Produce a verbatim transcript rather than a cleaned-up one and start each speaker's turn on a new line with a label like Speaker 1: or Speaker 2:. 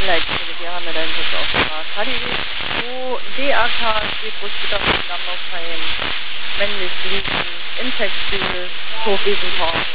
Speaker 1: Leitstelle haben wir dann jetzt auch gefragt. Hat die wo D A K steht, wo steht auf dem Dammlaufheim, männlich liegen, Insextübel, Hochwiesenhorn.